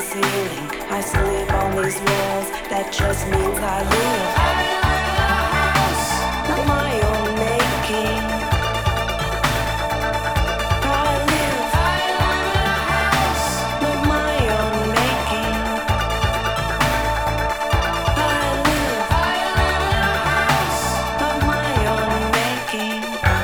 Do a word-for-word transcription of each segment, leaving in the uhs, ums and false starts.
ceiling. I sleep on these walls, that just means I live. Not my own making. I live. Not my own making. I live. Not my own making.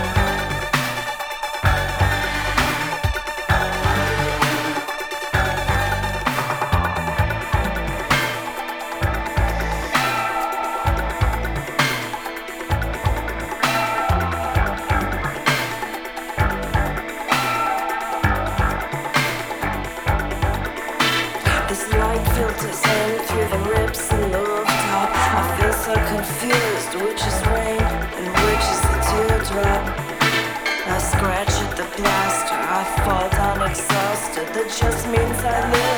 This light filters in through the rips in the rooftop. I feel so confused, which is rain and which is the teardrop. I scratch at the plaster, I fall down exhausted. That just means I live.